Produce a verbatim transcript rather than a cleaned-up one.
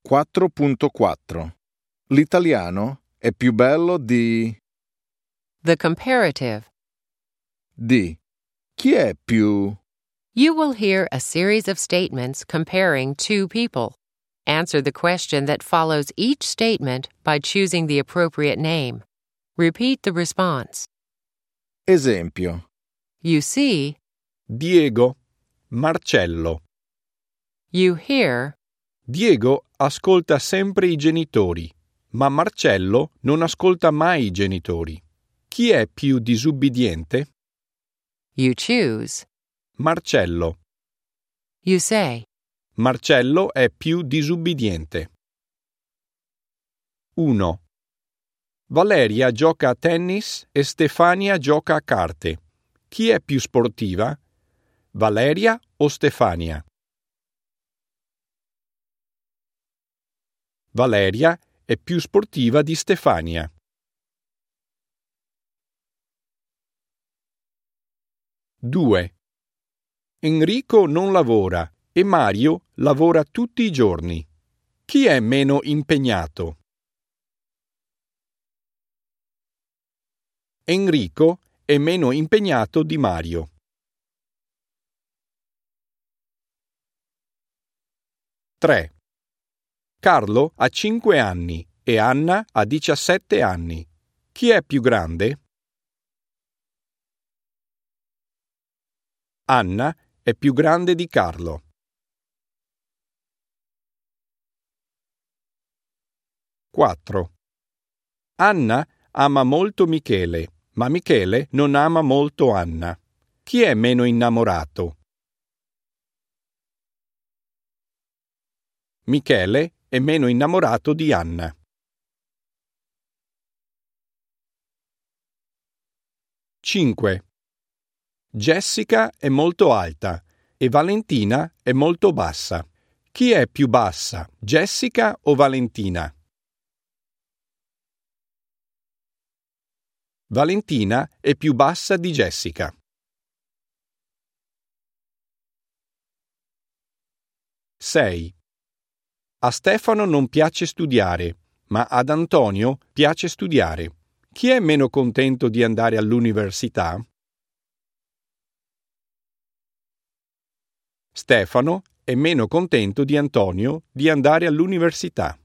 quattro punto quattro. L'italiano è più bello di... The comparative. di. Chi è più... You will hear a series of statements comparing two people. Answer the question that follows each statement by choosing the appropriate name. Repeat the response. Esempio. You see, Diego, Marcello. you hear, Diego ascolta sempre i genitori, ma Marcello non ascolta mai i genitori. Chi è più disubbidiente? you choose, Marcello. you say. Marcello è più disubbidiente. uno. Valeria gioca a tennis e Stefania gioca a carte. Chi è più sportiva? Valeria o Stefania? Valeria è più sportiva di Stefania. due. Enrico non lavora e Mario lavora tutti i giorni. Chi è meno impegnato? Enrico è meno impegnato di Mario. tre. Carlo ha cinque anni e Anna ha diciassette anni. Chi è più grande? Anna è più grande di Carlo. quattro. Anna ama molto Michele, ma Michele non ama molto Anna. Chi è meno innamorato? Michele è meno innamorato di Anna. cinque. Jessica è molto alta e Valentina è molto bassa. Chi è più bassa, Jessica o Valentina? Valentina è più bassa di Jessica. sei. A Stefano non piace studiare, ma ad Antonio piace studiare. Chi è meno contento di andare all'università? Stefano è meno contento di Antonio di andare all'università.